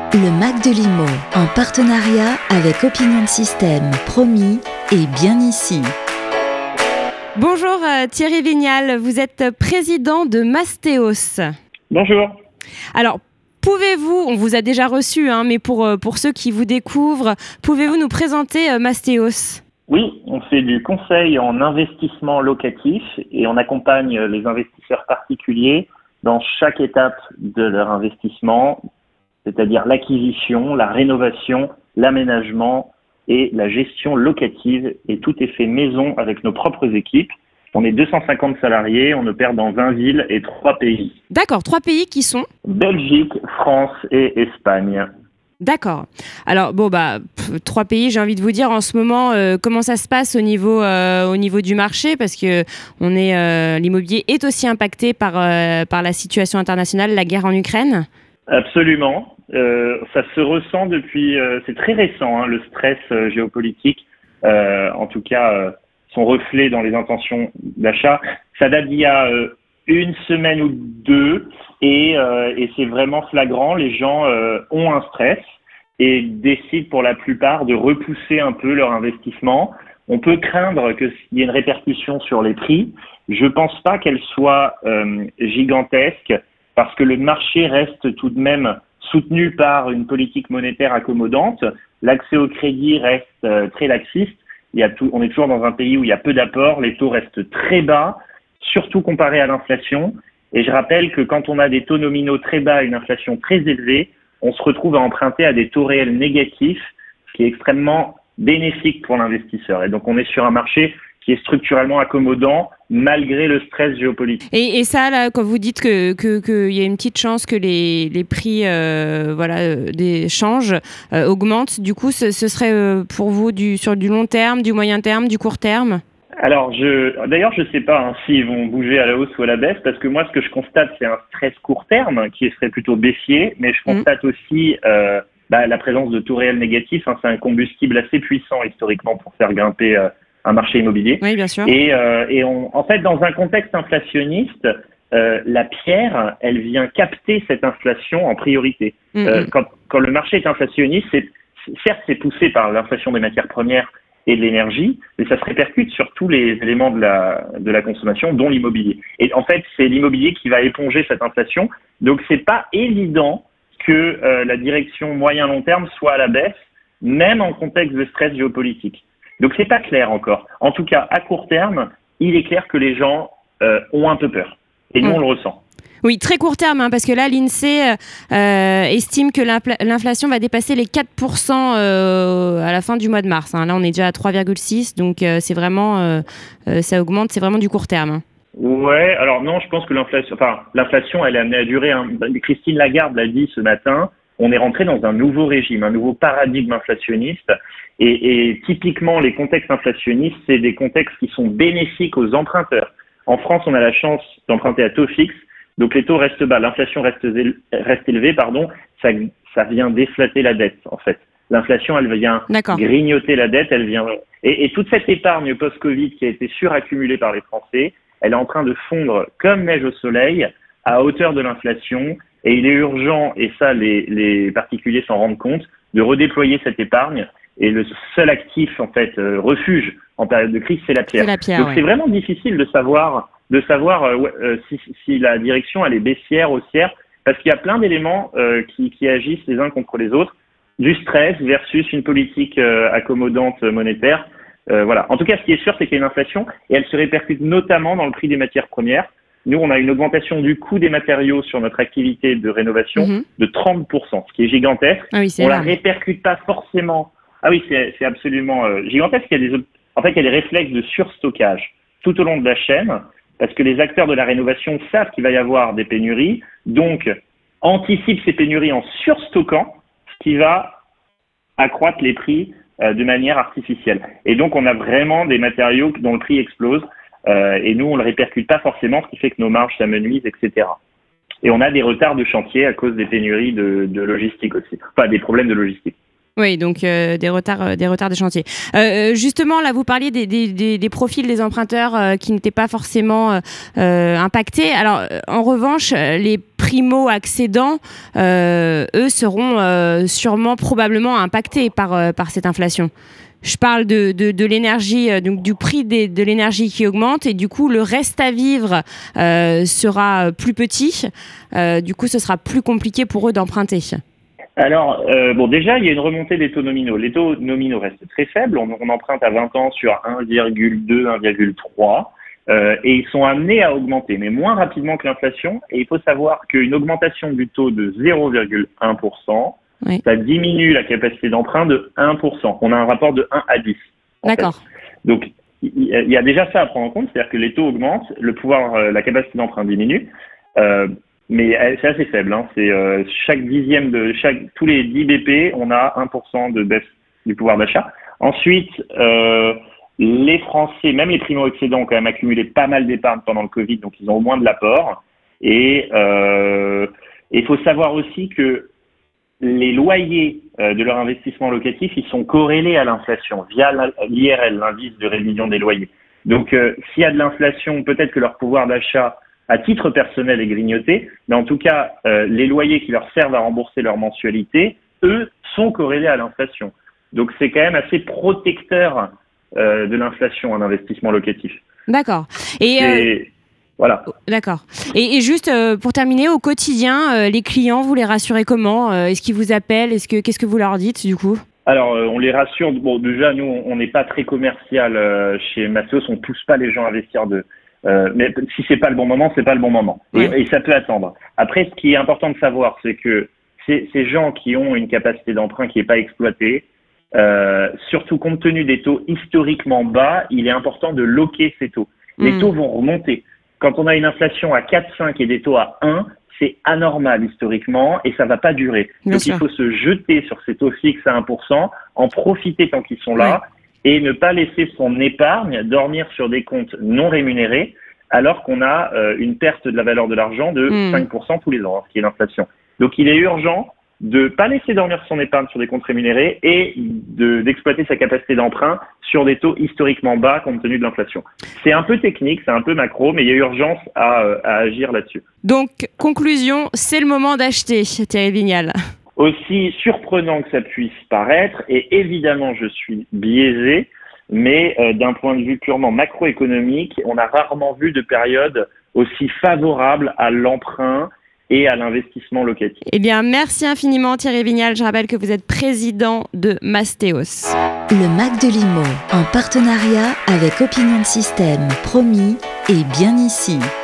Le Mac de l'IMO, en partenariat avec Opinion de Système, promis et bien ici. Bonjour Thierry Vignal, vous êtes président de Mastéos. Bonjour. Alors, pouvez-vous, on vous a déjà reçu, mais pour ceux qui vous découvrent, pouvez-vous nous présenter Mastéos ? Oui, on fait du conseil en investissement locatif et on accompagne les investisseurs particuliers dans chaque étape de leur investissement, c'est-à-dire l'acquisition, la rénovation, l'aménagement et la gestion locative. Et tout est fait maison avec nos propres équipes. On est 250 salariés, on opère dans 20 villes et 3 pays. D'accord, 3 pays qui sont ? Belgique, France et Espagne. D'accord. Alors, 3 pays, j'ai envie de vous dire en ce moment, comment ça se passe au niveau du marché, parce que l'immobilier est aussi impacté par la situation internationale, la guerre en Ukraine. Absolument. Ça se ressent depuis, c'est très récent, le stress géopolitique, en tout cas son reflet dans les intentions d'achat. Ça date d'il y a une semaine ou deux et c'est vraiment flagrant. Les gens ont un stress et décident pour la plupart de repousser un peu leur investissement. On peut craindre qu'il y ait une répercussion sur les prix. Je pense pas qu'elle soit gigantesque parce que le marché reste tout de même soutenu par une politique monétaire accommodante. L'accès au crédit reste très laxiste. On est toujours dans un pays où il y a peu d'apports, les taux restent très bas, surtout comparé à l'inflation. Et je rappelle que quand on a des taux nominaux très bas et une inflation très élevée, on se retrouve à emprunter à des taux réels négatifs, ce qui est extrêmement bénéfique pour l'investisseur. Et donc on est sur un marché qui est structurellement accommodant malgré le stress géopolitique. Et ça, là, quand vous dites qu'il y a une petite chance que les prix changent, augmentent, du coup, ce serait pour vous sur du long terme, du moyen terme, du court terme ? Alors, je sais pas s'ils vont bouger à la hausse ou à la baisse, parce que moi, ce que je constate, c'est un stress court terme qui serait plutôt baissier, mais je constate aussi la présence de taux réels négatifs. C'est un combustible assez puissant historiquement pour faire grimper un marché immobilier. Oui, bien sûr. En fait, dans un contexte inflationniste, la pierre, elle vient capter cette inflation en priorité. Quand le marché est inflationniste, certes, c'est poussé par l'inflation des matières premières et de l'énergie, mais ça se répercute sur tous les éléments de la consommation, dont l'immobilier. Et en fait, c'est l'immobilier qui va éponger cette inflation. Donc, c'est pas évident que la direction moyen-long terme soit à la baisse, même en contexte de stress géopolitique. Donc, c'est pas clair encore. En tout cas, à court terme, il est clair que les gens ont un peu peur. Et nous, on le ressent. Oui, très court terme, parce que là, l'INSEE estime que l'inflation va dépasser les 4% à la fin du mois de mars. Là, on est déjà à 3,6, donc c'est vraiment, ça augmente, c'est vraiment du court terme. Ouais, alors non, je pense que l'inflation, elle est amenée à durer. Christine Lagarde l'a dit ce matin, on est rentré dans un nouveau régime, un nouveau paradigme inflationniste. Et typiquement, les contextes inflationnistes, c'est des contextes qui sont bénéfiques aux emprunteurs. En France, on a la chance d'emprunter à taux fixe. Donc les taux restent bas, l'inflation reste élevée, ça vient déflater la dette en fait. L'inflation, elle vient grignoter la dette, elle vient et toute cette épargne post-Covid qui a été suraccumulée par les Français, elle est en train de fondre comme neige au soleil à hauteur de l'inflation et il est urgent, et ça les particuliers s'en rendent compte, de redéployer cette épargne et le seul actif en fait refuge en période de crise, c'est la pierre. Donc c'est vraiment difficile de savoir si la direction elle est baissière, haussière, parce qu'il y a plein d'éléments qui agissent les uns contre les autres, du stress versus une politique accommodante monétaire. Voilà. En tout cas, ce qui est sûr, c'est qu'il y a une inflation et elle se répercute notamment dans le prix des matières premières. Nous, on a une augmentation du coût des matériaux sur notre activité de rénovation de 30%, ce qui est gigantesque. Ah oui, on la répercute pas forcément. Ah oui, c'est absolument gigantesque. Il y a des réflexes de surstockage tout au long de la chaîne. Parce que les acteurs de la rénovation savent qu'il va y avoir des pénuries, donc anticipent ces pénuries en surstockant, ce qui va accroître les prix de manière artificielle. Et donc, on a vraiment des matériaux dont le prix explose, et nous, on ne le répercute pas forcément, ce qui fait que nos marges s'amenuisent, etc. Et on a des retards de chantier à cause des pénuries de logistique aussi, des problèmes de logistique. Oui, donc des retards des chantiers. Justement, là, vous parliez des profils des emprunteurs qui n'étaient pas forcément impactés. Alors, en revanche, les primo-accédants, eux, seront sûrement, probablement impactés par cette inflation. Je parle de l'énergie, donc du prix de l'énergie qui augmente, et du coup le reste à vivre sera plus petit. Du coup, ce sera plus compliqué pour eux d'emprunter. Alors, déjà, il y a une remontée des taux nominaux. Les taux nominaux restent très faibles. On emprunte à 20 ans sur 1,2, 1,3, et ils sont amenés à augmenter, mais moins rapidement que l'inflation. Et il faut savoir qu'une augmentation du taux de 0,1%, oui, ça diminue la capacité d'emprunt de 1%. On a un rapport de 1 à 10. D'accord. Donc, il y a déjà ça à prendre en compte, c'est-à-dire que les taux augmentent, la capacité d'emprunt diminue, mais c'est assez faible. Hein. C'est tous les 10 BP, on a 1% de baisse du pouvoir d'achat. Ensuite, les Français, même les primo-excédents, ont quand même accumulé pas mal d'épargne pendant le Covid, donc ils ont au moins de l'apport. Et il faut savoir aussi que les loyers de leur investissement locatif, ils sont corrélés à l'inflation via l'IRL, l'indice de révision des loyers. Donc, s'il y a de l'inflation, peut-être que leur pouvoir d'achat à titre personnel est grignoté, mais en tout cas, les loyers qui leur servent à rembourser leur mensualité, eux, sont corrélés à l'inflation. Donc, c'est quand même assez protecteur de l'inflation, un investissement locatif. D'accord. Voilà. D'accord. Et juste pour terminer, au quotidien, les clients, vous les rassurez comment ? Est-ce qu'ils vous appellent ? Qu'est-ce que vous leur dites du coup ? Alors, on les rassure. Bon, déjà, nous, on n'est pas très commercial chez Mastéos. On pousse pas les gens à investir mais si c'est pas le bon moment, c'est pas le bon moment. Et ça peut attendre. Après, ce qui est important de savoir, c'est que ces gens qui ont une capacité d'emprunt qui n'est pas exploitée, surtout compte tenu des taux historiquement bas, il est important de loquer ces taux. Les taux vont remonter. Quand on a une inflation à 4, 5 et des taux à 1, c'est anormal historiquement et ça va pas durer. Donc il faut se jeter sur ces taux fixes à 1%, en profiter tant qu'ils sont là et ne pas laisser son épargne dormir sur des comptes non rémunérés alors qu'on a une perte de la valeur de l'argent de 5% tous les ans, ce qui est l'inflation. Donc il est urgent de pas laisser dormir son épargne sur des comptes rémunérés et d'exploiter sa capacité d'emprunt sur des taux historiquement bas compte tenu de l'inflation. C'est un peu technique, c'est un peu macro, mais il y a urgence à agir là-dessus. Donc, conclusion, c'est le moment d'acheter, Thierry Vignal. Aussi surprenant que ça puisse paraître, et évidemment je suis biaisé, mais d'un point de vue purement macroéconomique, on a rarement vu de période aussi favorable à l'emprunt et à l'investissement locatif. Eh bien, merci infiniment Thierry Vignal. Je rappelle que vous êtes président de Mastéos. Le Mac de l'IMO, en partenariat avec Opinion System, Promis et Bien Ici.